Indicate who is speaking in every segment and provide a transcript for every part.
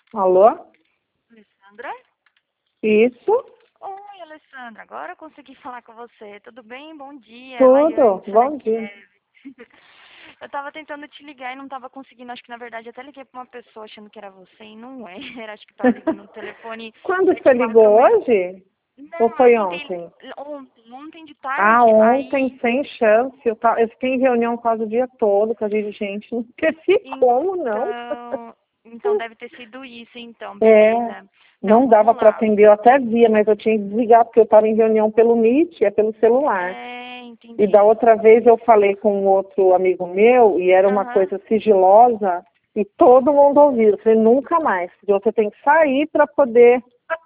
Speaker 1: Alô?
Speaker 2: Alessandra?
Speaker 1: Isso?
Speaker 2: Oi, Alessandra. Agora eu consegui falar com você. Tudo bem? Bom dia.
Speaker 1: Tudo.
Speaker 2: Laiane,
Speaker 1: Bom dia.
Speaker 2: Kiev. Eu tava tentando te ligar e não tava conseguindo. Acho que na verdade até liguei pra uma pessoa achando que era você e não era. Acho que tava ligando no telefone
Speaker 1: Quando você ligou
Speaker 2: 746.
Speaker 1: hoje? Ou
Speaker 2: Não, eu
Speaker 1: foi
Speaker 2: tentei
Speaker 1: ontem?
Speaker 2: ontem de
Speaker 1: Ah,
Speaker 2: tarde.
Speaker 1: ontem,
Speaker 2: Aí,
Speaker 1: sem chance. Eu fiquei em reunião quase o dia todo com a gente. Não esqueci como, não.
Speaker 2: então deve ter sido isso, então.
Speaker 1: É,
Speaker 2: Beleza. Não,
Speaker 1: não dava
Speaker 2: vamos
Speaker 1: para
Speaker 2: lá.
Speaker 1: atender. Eu até via, mas eu tinha que desligar porque eu estava em reunião pelo Meet, é pelo celular. E da
Speaker 2: Entendi.
Speaker 1: outra vez eu falei com um outro amigo meu e era uma
Speaker 2: Aham.
Speaker 1: coisa sigilosa e todo mundo ouviu. Eu falei, nunca mais. Você tem que sair para poder.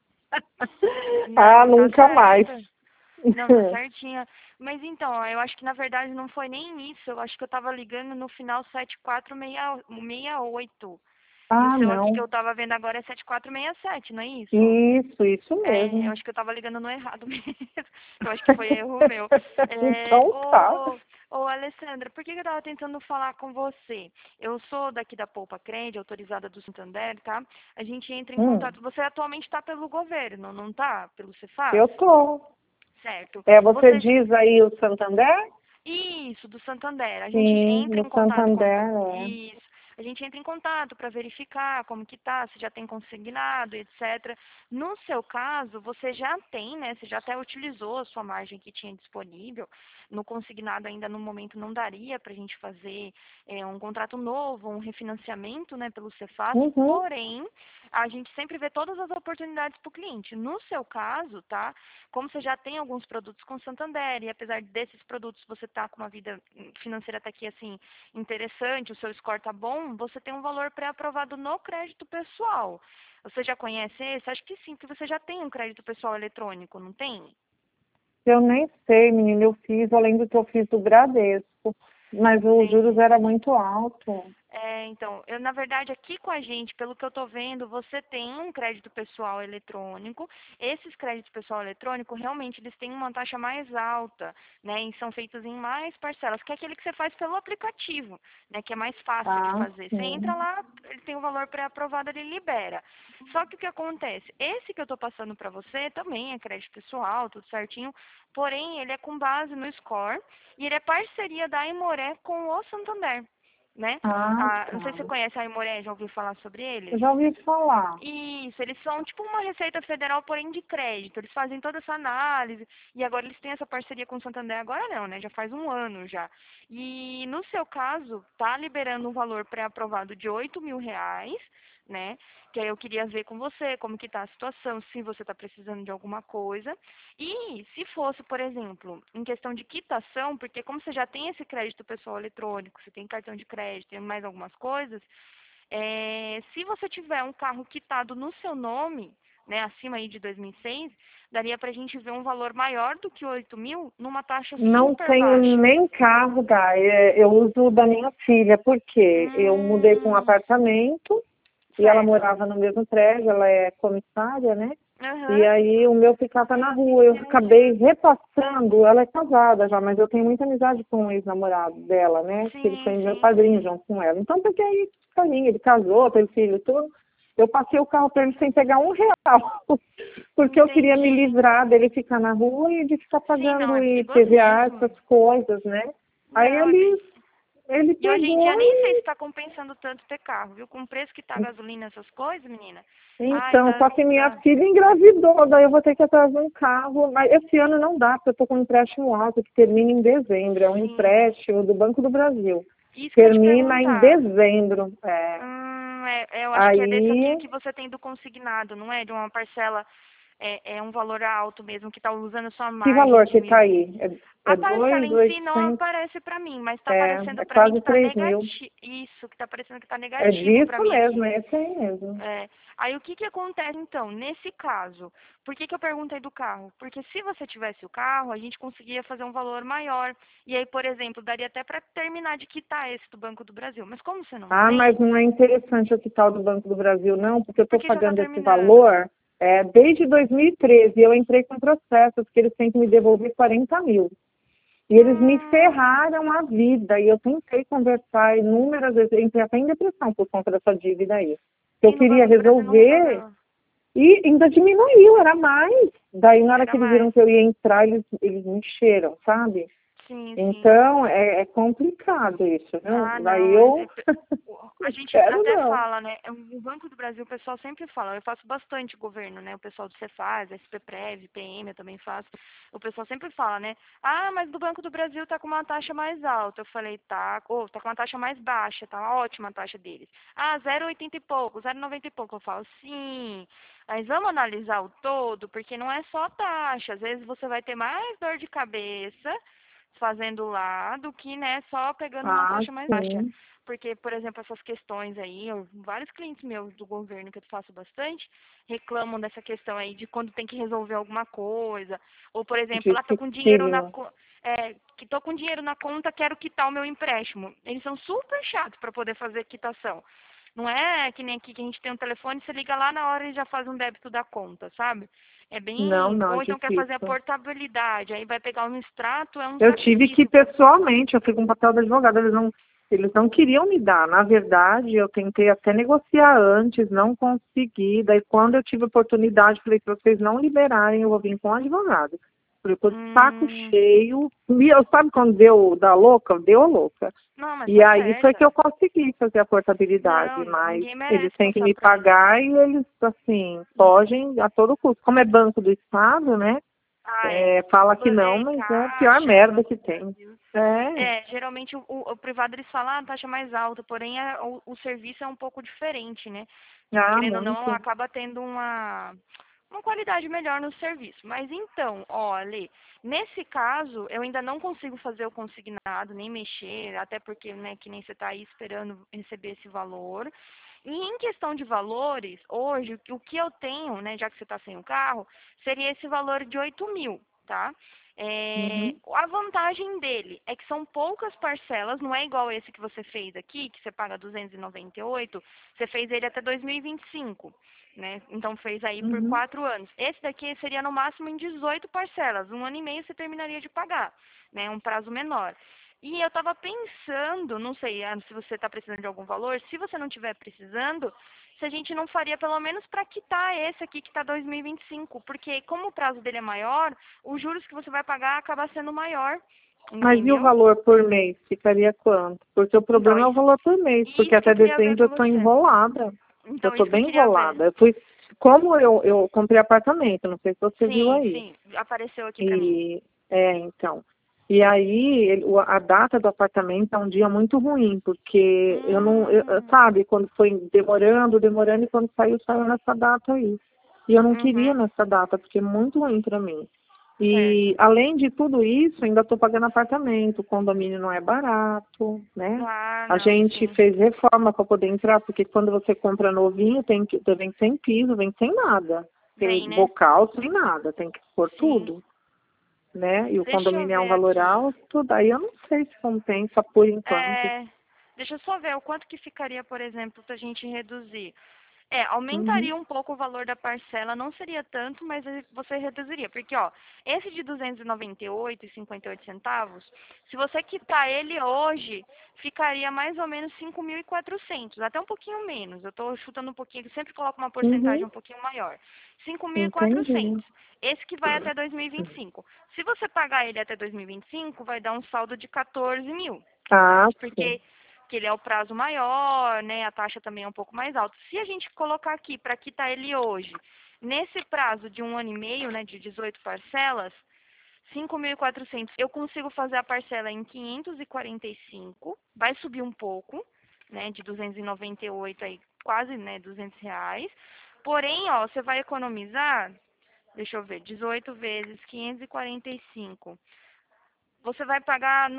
Speaker 1: Ah,
Speaker 2: Não, tá
Speaker 1: nunca mais.
Speaker 2: certo. Não, tá certinha. Mas então, ó, eu acho que na verdade não foi nem isso. Eu acho que eu tava ligando no final 7468. E o
Speaker 1: Ah,
Speaker 2: seu aqui que
Speaker 1: não.
Speaker 2: eu tava vendo agora é 7467, não é isso?
Speaker 1: Isso
Speaker 2: É, eu
Speaker 1: mesmo.
Speaker 2: acho que eu tava ligando no errado mesmo. Eu acho que foi erro meu. É,
Speaker 1: Então tá.
Speaker 2: Alessandra, por que que eu tava tentando falar com você? Eu sou daqui da Poupa Crede, autorizada do Santander, tá? A gente entra em
Speaker 1: Hum,
Speaker 2: contato. Você atualmente está pelo governo, não tá? Pelo Cefaz?
Speaker 1: eu tô.
Speaker 2: Certo.
Speaker 1: É, você
Speaker 2: Você
Speaker 1: diz aí o Santander?
Speaker 2: isso, do Santander. A gente
Speaker 1: Sim,
Speaker 2: entra
Speaker 1: no
Speaker 2: em contato com
Speaker 1: Santander, é.
Speaker 2: isso. A gente entra em contato para verificar como que tá, se já tem consignado, etc. No seu caso, você já tem, né? Você já até utilizou a sua margem que tinha disponível. No consignado ainda no momento não daria para a gente fazer um contrato novo, um refinanciamento, né, pelo Cefaz.
Speaker 1: Uhum.
Speaker 2: Porém, a gente sempre vê todas as oportunidades para o cliente. No seu caso, tá? Como você já tem alguns produtos com Santander e apesar desses produtos você estar com uma vida financeira até aqui assim interessante, o seu score tá bom, você tem um valor pré-aprovado no crédito pessoal. Você já conhece esse? Acho que sim, que você já tem um crédito pessoal eletrônico, não tem?
Speaker 1: Eu nem sei, menina, eu lembro que eu fiz do Bradesco, mas os juros
Speaker 2: Entendi.
Speaker 1: era muito alto.
Speaker 2: Então, eu, na verdade, aqui com a gente, pelo que eu estou vendo, você tem um crédito pessoal eletrônico. Esses créditos pessoal eletrônico, realmente, eles têm uma taxa mais alta, né? E são feitos em mais parcelas, que é aquele que você faz pelo aplicativo, né? Que é mais fácil de
Speaker 1: Ah,
Speaker 2: fazer. Você entra
Speaker 1: sim.
Speaker 2: lá, ele tem o valor pré-aprovado, ele libera. Só que o que acontece? Esse que eu estou passando para você também é crédito pessoal, tudo certinho, porém, ele é com base no score e ele é parceria da Imoré com o Santander, né?
Speaker 1: Ah,
Speaker 2: Não sei se você
Speaker 1: tá.
Speaker 2: conhece a Aimoré, já ouviu falar sobre
Speaker 1: Eu
Speaker 2: eles?
Speaker 1: já ouvi falar.
Speaker 2: Isso, eles são tipo uma Receita Federal, porém de crédito. Eles fazem toda essa análise e agora eles têm essa parceria com o Santander. Agora não, né? Já faz um ano já. E no seu caso, tá liberando um valor pré-aprovado de R$ 8.000, né? Que aí eu queria ver com você como que tá a situação, se você está precisando de alguma coisa. E se fosse, por exemplo, em questão de quitação, porque como você já tem esse crédito pessoal eletrônico, você tem cartão de crédito, tem mais algumas coisas, se você tiver um carro quitado no seu nome, né, acima aí de 2006, daria para a gente ver um valor maior do que 8.000 numa taxa
Speaker 1: Não
Speaker 2: super
Speaker 1: tenho
Speaker 2: baixa.
Speaker 1: nem carro, Dai. Eu uso o da minha filha, porque eu mudei para um
Speaker 2: Hum,
Speaker 1: apartamento e ela
Speaker 2: certo.
Speaker 1: morava no mesmo prédio, ela é comissária, né? E
Speaker 2: Aham.
Speaker 1: aí o meu ficava na rua. Eu acabei repassando, ela é casada já, mas eu tenho muita amizade com o ex-namorado dela, né? Que ele
Speaker 2: Sim,
Speaker 1: foi meu
Speaker 2: sim.
Speaker 1: padrinho junto com ela. Então, porque aí, pra mim, ele casou, teve filho, tudo. Eu passei o carro para ele sem pegar R$ 1. Porque eu queria me
Speaker 2: Entendi.
Speaker 1: livrar dele ficar na rua e de ficar
Speaker 2: Sim, não,
Speaker 1: pagando
Speaker 2: é
Speaker 1: IPVA,
Speaker 2: perigosíssimo.
Speaker 1: essas coisas, né? Aí
Speaker 2: Não,
Speaker 1: ele
Speaker 2: e hoje em dia
Speaker 1: pegou
Speaker 2: nem sei se
Speaker 1: e
Speaker 2: está compensando tanto ter carro, viu? Com o preço que tá a gasolina, essas coisas, menina. Ai,
Speaker 1: então,
Speaker 2: tá,
Speaker 1: só que minha
Speaker 2: tá.
Speaker 1: filha engravidou, daí eu vou ter que atrasar um carro, mas esse ano não dá, porque eu estou com um empréstimo alto que termina em dezembro, é um
Speaker 2: Sim.
Speaker 1: empréstimo do Banco do Brasil.
Speaker 2: Isso que eu ia te
Speaker 1: Termina em
Speaker 2: perguntar.
Speaker 1: dezembro.
Speaker 2: Eu acho que é desse aqui
Speaker 1: Aí,
Speaker 2: que você tem do consignado, não é? De uma parcela, é um valor alto mesmo, que está usando sua
Speaker 1: que
Speaker 2: margem
Speaker 1: valor
Speaker 2: de
Speaker 1: que está
Speaker 2: mil.
Speaker 1: aí? É
Speaker 2: A parcela em si não
Speaker 1: 2.800,
Speaker 2: aparece para mim, mas está
Speaker 1: é
Speaker 2: aparecendo para mim que
Speaker 1: quase
Speaker 2: está
Speaker 1: 3.000.
Speaker 2: negativo. Isso, que está aparecendo que está
Speaker 1: É
Speaker 2: negativo para
Speaker 1: disso
Speaker 2: mim
Speaker 1: mesmo,
Speaker 2: aqui.
Speaker 1: é esse aí mesmo.
Speaker 2: Aí o que que acontece então, nesse caso? Por que que eu perguntei do carro? Porque se você tivesse o carro, a gente conseguia fazer um valor maior. E aí, por exemplo, daria até para terminar de quitar esse do Banco do Brasil. Mas como você não
Speaker 1: Ah, mas
Speaker 2: tem,
Speaker 1: não é interessante o tal do Banco do Brasil, não, porque eu estou
Speaker 2: porque já está
Speaker 1: pagando esse
Speaker 2: terminando.
Speaker 1: valor desde 2013. Eu entrei com processos que eles têm que me devolver 40 mil. E eles me
Speaker 2: Hum,
Speaker 1: ferraram a vida. E eu tentei conversar inúmeras vezes, eu entrei até em depressão por conta dessa dívida aí. que eu
Speaker 2: E no
Speaker 1: queria
Speaker 2: Banco do Brasil não
Speaker 1: resolver,
Speaker 2: resolveu.
Speaker 1: e ainda diminuiu, era mais. Daí, na hora
Speaker 2: Era
Speaker 1: que eles viram
Speaker 2: mais.
Speaker 1: que eu ia entrar, eles me encheram, sabe?
Speaker 2: Sim, sim.
Speaker 1: Então, é complicado isso, viu?
Speaker 2: Ah,
Speaker 1: Daí
Speaker 2: não.
Speaker 1: eu
Speaker 2: A
Speaker 1: não
Speaker 2: gente
Speaker 1: quero,
Speaker 2: até
Speaker 1: não.
Speaker 2: fala, né? O Banco do Brasil, o pessoal sempre fala. Eu faço bastante governo, né? O pessoal do Cefaz, SPPrev, PM, eu também faço. O pessoal sempre fala, né? Ah, mas do Banco do Brasil tá com uma taxa mais alta. Eu falei, tá. Ou tá com uma taxa mais baixa, tá uma ótima a taxa deles. Ah, 0,80 e pouco, 0,90 e pouco. Eu falo, sim. Mas vamos analisar o todo, porque não é só a taxa. Às vezes você vai ter mais dor de cabeça fazendo lá do que, né, só pegando uma
Speaker 1: Ah,
Speaker 2: taxa mais baixa.
Speaker 1: sim.
Speaker 2: Porque, por exemplo, essas questões aí, vários clientes meus do governo que eu faço bastante, reclamam dessa questão aí de quando tem que resolver alguma coisa. Ou, por exemplo, lá tô com dinheiro na
Speaker 1: Difícil.
Speaker 2: que tô com dinheiro na conta, quero quitar o meu empréstimo. Eles são super chatos para poder fazer quitação. Não é que nem aqui que a gente tem um telefone, você liga lá na hora e já faz um débito da conta, sabe? É
Speaker 1: Não,
Speaker 2: bem.
Speaker 1: não, é
Speaker 2: Ou então quer fazer a
Speaker 1: difícil.
Speaker 2: portabilidade, aí vai pegar um extrato, é um
Speaker 1: Eu tive que ir
Speaker 2: sacrifício.
Speaker 1: pessoalmente, eu fui com o papel do advogado, eles não queriam me dar. Na verdade, eu tentei até negociar antes, não consegui. Daí, quando eu tive oportunidade, falei, se vocês não liberarem, eu vou vir com o advogado. Falei, tô de saco
Speaker 2: Hum,
Speaker 1: cheio. E eu, sabe quando deu da louca? Deu a louca.
Speaker 2: não, mas
Speaker 1: E
Speaker 2: tá
Speaker 1: aí foi que
Speaker 2: certa.
Speaker 1: eu consegui fazer a portabilidade,
Speaker 2: Não,
Speaker 1: mas
Speaker 2: ninguém
Speaker 1: eles
Speaker 2: merece
Speaker 1: têm que
Speaker 2: passar
Speaker 1: me
Speaker 2: por isso.
Speaker 1: pagar e eles, assim, fogem a todo custo. Como é banco do Estado, né?
Speaker 2: Ah, é.
Speaker 1: Fala que não, mas é a pior
Speaker 2: Caixa,
Speaker 1: merda
Speaker 2: Banco
Speaker 1: que
Speaker 2: do
Speaker 1: tem.
Speaker 2: Brasil.
Speaker 1: É.
Speaker 2: É, geralmente o privado eles falam a taxa mais alta, porém o serviço é um pouco diferente, né?
Speaker 1: Ah,
Speaker 2: Querendo ou não,
Speaker 1: muito.
Speaker 2: acaba tendo uma qualidade melhor no serviço. Mas então, olha, nesse caso, eu ainda não consigo fazer o consignado, nem mexer, até porque, né, que nem você está aí esperando receber esse valor. E em questão de valores, hoje, o que eu tenho, né, já que você está sem o carro, seria esse valor de 8.000, tá?
Speaker 1: Uhum.
Speaker 2: A vantagem dele é que são poucas parcelas, não é igual esse que você fez aqui, que você paga 298, você fez ele até 2025, né? Então fez aí por
Speaker 1: Uhum.
Speaker 2: 4 anos. Esse daqui seria no máximo em 18 parcelas, 1 ano e meio você terminaria de pagar, né? Um prazo menor. E eu estava pensando, não sei se você está precisando de algum valor, se você não estiver precisando, se a gente não faria pelo menos para quitar esse aqui que está 2025, porque como o prazo dele é maior, os juros que você vai pagar acaba sendo maior,
Speaker 1: Mas e o
Speaker 2: entendeu?
Speaker 1: valor por mês? Ficaria quanto? Porque o
Speaker 2: Então,
Speaker 1: problema é o valor por mês, porque
Speaker 2: isso que
Speaker 1: até
Speaker 2: eu queria ver
Speaker 1: dezembro eu
Speaker 2: com
Speaker 1: estou
Speaker 2: você.
Speaker 1: enrolada. Eu
Speaker 2: Então,
Speaker 1: estou
Speaker 2: isso que eu
Speaker 1: bem
Speaker 2: queria ver.
Speaker 1: enrolada. Como eu comprei apartamento, não sei se você viu
Speaker 2: Sim,
Speaker 1: aí.
Speaker 2: sim, apareceu aqui para mim.
Speaker 1: E, então. E aí, a data do apartamento é um dia muito ruim, porque eu não,
Speaker 2: Hum,
Speaker 1: sabe, quando foi demorando, e quando saiu nessa data aí. E eu não queria
Speaker 2: uhum,
Speaker 1: nessa data, porque é muito ruim para mim. E,
Speaker 2: certo.
Speaker 1: além de tudo isso, ainda estou pagando apartamento, o condomínio não é barato, né?
Speaker 2: Ah,
Speaker 1: A
Speaker 2: não,
Speaker 1: gente
Speaker 2: sim.
Speaker 1: fez reforma para poder entrar, porque quando você compra novinho, vem sem piso, vem sem nada. Tem
Speaker 2: Vem, né?
Speaker 1: bocal sem nada, tem que pôr
Speaker 2: Sim.
Speaker 1: tudo, né? E o
Speaker 2: Deixa eu
Speaker 1: condomínio é um
Speaker 2: ver
Speaker 1: valor
Speaker 2: aqui.
Speaker 1: alto, daí eu não sei se compensa por enquanto.
Speaker 2: É, deixa eu só ver o quanto que ficaria, por exemplo, se a gente reduzir.
Speaker 1: Uhum,
Speaker 2: Aumentaria um pouco o valor da parcela, não seria tanto, mas você reduziria. Porque, ó, esse de 298,58 centavos, se você quitar ele hoje, ficaria mais ou menos 5.400, até um pouquinho menos. Eu estou chutando um pouquinho, eu sempre coloco uma porcentagem
Speaker 1: uhum,
Speaker 2: um pouquinho maior. 5.400.
Speaker 1: entendi.
Speaker 2: Esse que vai até 2025. Se você pagar ele até 2025, vai dar um saldo de 14 mil,
Speaker 1: Ah,
Speaker 2: certo?
Speaker 1: sim.
Speaker 2: Porque que ele é o prazo maior, né? A taxa também é um pouco mais alta. Se a gente colocar aqui para quitar ele hoje, nesse prazo de 1 ano e meio, né, de 18 parcelas, 5.400, eu consigo fazer a parcela em 545, vai subir um pouco, né, de 298 aí, quase, né, R$ 200. Porém, ó, você vai economizar, deixa eu ver, 18 vezes 545. Você vai pagar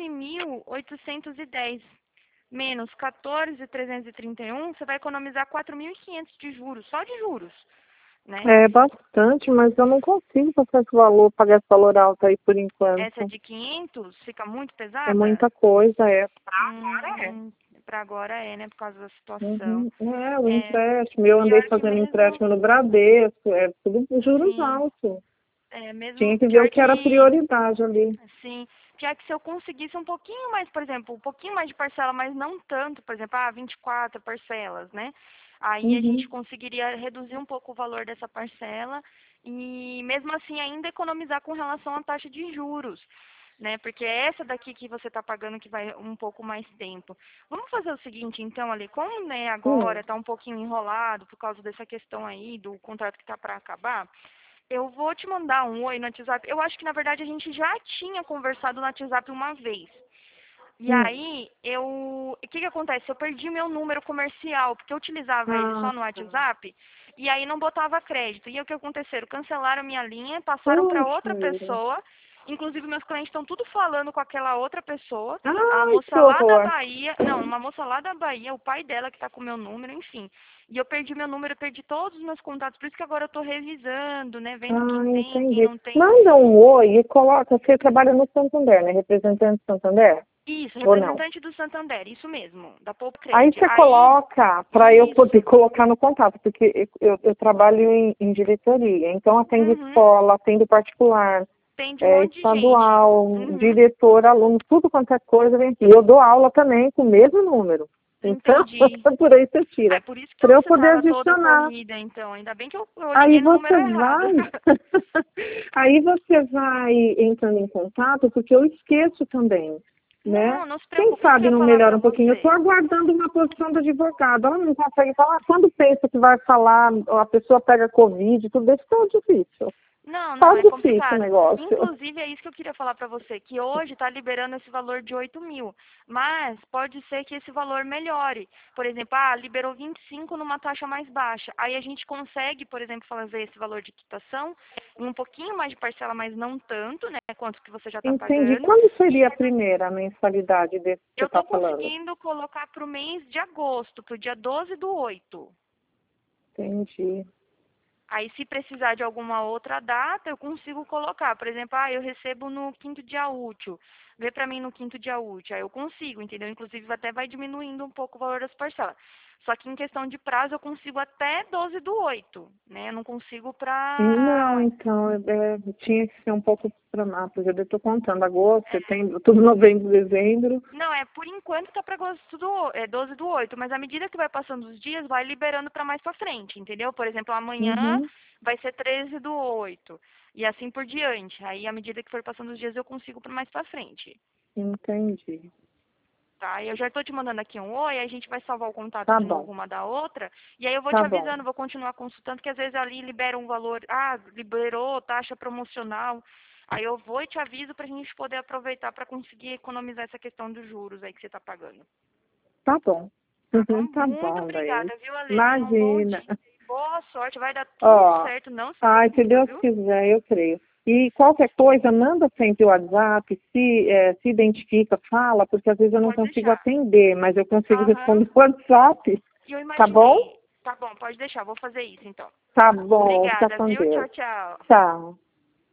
Speaker 2: 9.810 menos 14.331, você vai economizar 4.500 de juros, só de juros, né?
Speaker 1: É bastante, mas eu não consigo passar esse valor, pagar esse valor alto aí por
Speaker 2: Essa
Speaker 1: enquanto.
Speaker 2: de 500 fica muito
Speaker 1: É
Speaker 2: pesada?
Speaker 1: muita coisa, é.
Speaker 2: Hum, para agora é, né? Por causa da situação.
Speaker 1: Uhum. É, o
Speaker 2: É,
Speaker 1: empréstimo. Eu andei
Speaker 2: pior que
Speaker 1: fazendo
Speaker 2: mesmo,
Speaker 1: empréstimo no Bradesco, é tudo juros
Speaker 2: sim,
Speaker 1: altos.
Speaker 2: mesmo
Speaker 1: Tinha que ver o
Speaker 2: pior
Speaker 1: que era
Speaker 2: que,
Speaker 1: prioridade ali.
Speaker 2: sim, pior que se eu conseguisse um pouquinho mais, por exemplo, um pouquinho mais de parcela, mas não tanto, por exemplo, 24 parcelas, né? Aí a gente conseguiria reduzir um pouco o valor dessa parcela e mesmo assim ainda economizar com relação à taxa de juros, né? Porque é essa daqui que você está pagando que vai um pouco mais tempo. Vamos fazer o seguinte, então, Ali, como né, agora está um pouquinho enrolado por causa dessa questão aí do contrato que está para acabar, eu vou te mandar um oi no WhatsApp. Eu acho que, na verdade, a gente já tinha conversado no WhatsApp uma vez. E aí, o que que acontece? Eu perdi meu número comercial, porque eu utilizava ele
Speaker 1: Ah,
Speaker 2: só no
Speaker 1: tá.
Speaker 2: WhatsApp, e aí não botava crédito. E aí, o que aconteceu? Cancelaram minha linha, passaram para
Speaker 1: Puxa
Speaker 2: outra
Speaker 1: vida.
Speaker 2: pessoa. Inclusive, meus clientes estão tudo falando com aquela outra pessoa. A
Speaker 1: Ai, que
Speaker 2: moça lá da
Speaker 1: horror.
Speaker 2: Bahia, não, uma moça lá da Bahia, o pai dela que está com o meu número, enfim. E eu perdi meu número, eu perdi todos os meus contatos, por isso que agora eu estou revisando, né, vendo
Speaker 1: Ah,
Speaker 2: quem
Speaker 1: entendi.
Speaker 2: não tem.
Speaker 1: Manda um oi e coloca, você trabalha no Santander, né? Representante do Santander?
Speaker 2: Isso,
Speaker 1: Ou não?
Speaker 2: representante do Santander, isso mesmo, da Poupa
Speaker 1: Aí
Speaker 2: Cred.
Speaker 1: você
Speaker 2: Aí,
Speaker 1: coloca para eu poder
Speaker 2: isso.
Speaker 1: colocar no contato, porque eu trabalho em diretoria, então atendo
Speaker 2: Uhum.
Speaker 1: escola, atendo particular,
Speaker 2: Tem de um monte de gente.
Speaker 1: estadual,
Speaker 2: Uhum.
Speaker 1: diretor, aluno, tudo quanto é coisa vem aqui. Eu dou aula também com o mesmo número. Então,
Speaker 2: Entendi.
Speaker 1: por aí você
Speaker 2: É
Speaker 1: tira.
Speaker 2: por isso que
Speaker 1: Para eu
Speaker 2: você
Speaker 1: poder
Speaker 2: estava toda
Speaker 1: adicionar.
Speaker 2: corrida, então. Ainda bem que eu
Speaker 1: Aí
Speaker 2: liguei no
Speaker 1: você
Speaker 2: número errado.
Speaker 1: vai, aí você vai entrando em contato, porque eu esqueço também, né?
Speaker 2: Não, não se
Speaker 1: Quem
Speaker 2: preocupe. Isso que
Speaker 1: sabe
Speaker 2: eu ia
Speaker 1: não
Speaker 2: falar
Speaker 1: melhora
Speaker 2: pra
Speaker 1: um pouquinho. Eu estou
Speaker 2: você.
Speaker 1: aguardando uma posição do advogado. Ela não consegue falar. Quando pensa que vai falar, a pessoa pega Covid, tudo isso é difícil.
Speaker 2: Não,
Speaker 1: Tá
Speaker 2: não, é
Speaker 1: difícil o
Speaker 2: complicado.
Speaker 1: negócio.
Speaker 2: Inclusive, é isso que eu queria falar para você, que hoje está liberando esse valor de 8.000, mas pode ser que esse valor melhore. Por exemplo, liberou 25 numa taxa mais baixa. Aí a gente consegue, por exemplo, fazer esse valor de quitação em um pouquinho mais de parcela, mas não tanto, né, quanto que você já está
Speaker 1: Entendi.
Speaker 2: pagando.
Speaker 1: Quando
Speaker 2: E
Speaker 1: seria a primeira mensalidade desse que você
Speaker 2: eu
Speaker 1: está
Speaker 2: estou
Speaker 1: falando?
Speaker 2: conseguindo colocar para o mês de agosto, para o dia 12/8.
Speaker 1: Entendi.
Speaker 2: Aí, se precisar de alguma outra data, eu consigo colocar. Por exemplo, eu recebo no quinto dia útil. Vê para mim no quinto dia útil. Aí eu consigo, entendeu? Inclusive, até vai diminuindo um pouco o valor das parcelas. Só que em questão de prazo, eu consigo até 12/8, né? Eu não consigo
Speaker 1: Não,
Speaker 2: para...
Speaker 1: então, tinha que ser um pouco para lá, porque eu estou contando agosto, setembro, tudo novembro, dezembro.
Speaker 2: Não, por enquanto tá para agosto 12/8, mas à medida que vai passando os dias, vai liberando para mais para frente, entendeu? Por exemplo, amanhã
Speaker 1: Uhum,
Speaker 2: vai ser 13/8 e assim por diante. Aí, à medida que for passando os dias, eu consigo para mais para frente,
Speaker 1: entendi.
Speaker 2: tá? Eu já estou te mandando aqui um oi, aí a gente vai salvar o contato
Speaker 1: Tá
Speaker 2: de
Speaker 1: bom,
Speaker 2: novo uma da outra, e aí eu vou te
Speaker 1: tá bom.
Speaker 2: avisando, vou continuar consultando, que às vezes ali libera um valor, liberou taxa promocional. Aí eu vou e te aviso para a gente poder aproveitar para conseguir economizar essa questão dos juros aí que você está pagando.
Speaker 1: Tá bom.
Speaker 2: Tá bom?
Speaker 1: Tá
Speaker 2: Muito
Speaker 1: bom, daí.
Speaker 2: obrigada, viu, Ale? Tenha um bom
Speaker 1: Imagina.
Speaker 2: dia. Boa sorte, vai dar tudo
Speaker 1: Ó,
Speaker 2: certo, não se
Speaker 1: ai, se
Speaker 2: preocupa,
Speaker 1: Deus
Speaker 2: viu?
Speaker 1: quiser, eu creio. E qualquer coisa, manda sempre o WhatsApp, se identifica, fala, porque às vezes eu não
Speaker 2: Pode
Speaker 1: consigo
Speaker 2: deixar.
Speaker 1: atender, mas eu consigo
Speaker 2: Aham.
Speaker 1: responder o WhatsApp.
Speaker 2: E eu
Speaker 1: Tá bom?
Speaker 2: imaginei. Tá bom, pode deixar, vou fazer isso então.
Speaker 1: Tá bom, fica
Speaker 2: Obrigada,
Speaker 1: com
Speaker 2: viu? Tchau,
Speaker 1: Deus.
Speaker 2: tchau.
Speaker 1: Tchau.